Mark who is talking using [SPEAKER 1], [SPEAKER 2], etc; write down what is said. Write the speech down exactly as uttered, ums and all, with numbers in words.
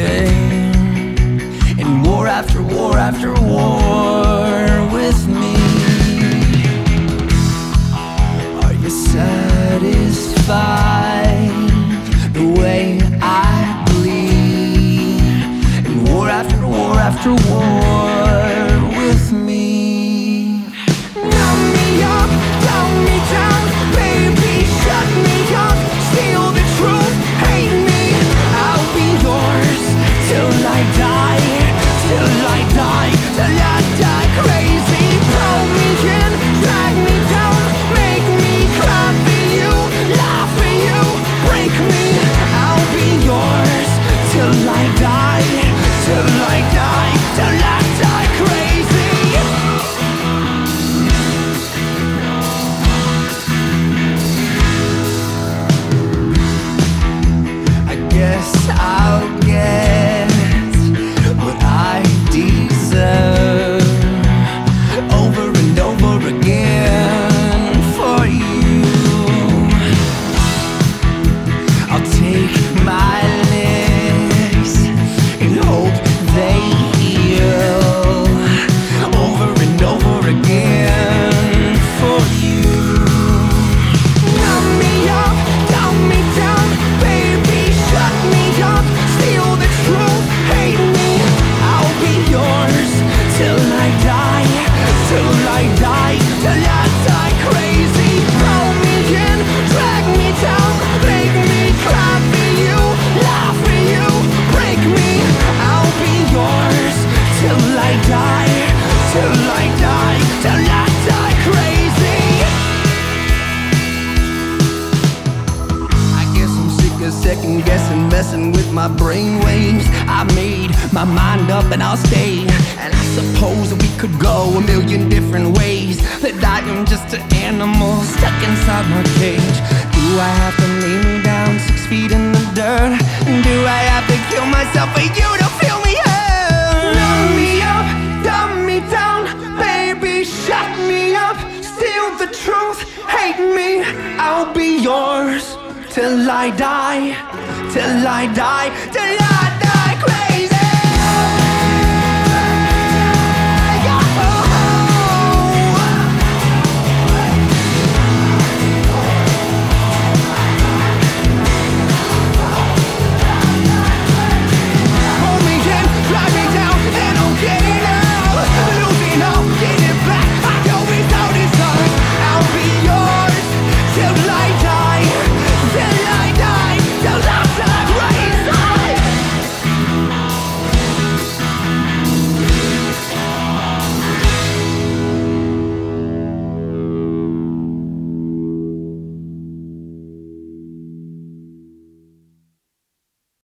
[SPEAKER 1] again, and war after war after war with me. Are you satisfied the way I bleed, and war after war after war with me? Numb me up, dumb me down, baby, shut me up, steal the truth, hate me, I'll be yours till I die, till I die, till I die crazy. Throw me in, drag me down, make me cry for you, lie for you, break me, I'll be yours till I die, till I die, till I die crazy. I guess I'll get what I deserve over and over again for you. I'll take my licks and hope they heal over and over again for you. Numb me up, dumb me down, baby, shut me up, steal the truth, hate me, I'll be yours till I die, till I die, till I die crazy. Throw me in, drag me down, make me cry for you, lie for you, break me, I'll be yours till I die, till I die, till I die crazy. I guess I'm sick of second guessing, messing with my brain waves. I made my mind up and I'll stay, and I suppose we could go a million different ways, that I am just an animal stuck inside my cage. Do I have to lay me down six feet in the dirt? Do I have to kill myself for you to feel me hurt? Numb me up, dumb me down, baby, shut me up, steal the truth, hate me, I'll be yours till I die, till I die, till I